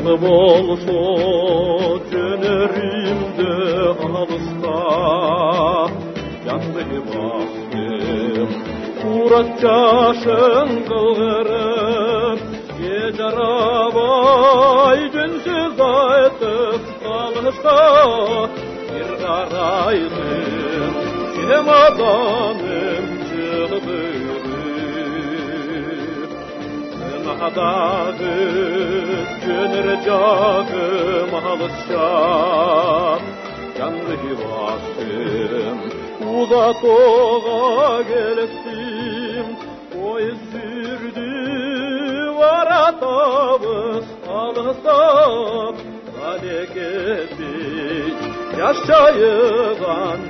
bolso dönerimde alışta yandı baktım uğrat yaşın kılgırıp gecarabay dünsüz aytıp kalışta bir karaydım cemadanım çıktı Adağı gönür cağım alışa yandı hivasım uzat oğa geliptim o sürdü varatabız alınsa hareketi yaşayıgan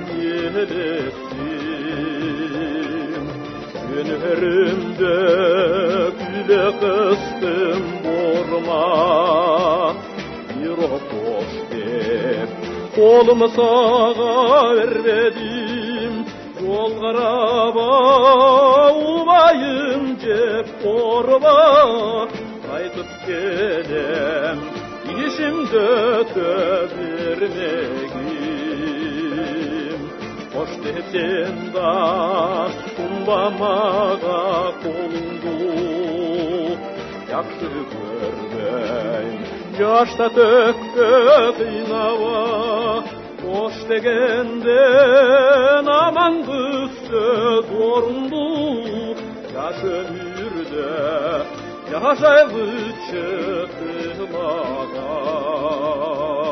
yenilesim günlerimde güle kıstım borma bir hoş dep kolumu sağa vermedim yol qaraba ubayım cep korba qaytıp gelem işimde töbirmegim hoş depsen da sumbamaga kolumdu yaxşı görmeyim yaşta tökkö kıynava hoş degenden aman kız söz orundu yaş ömürde yaşaylı çıkmadan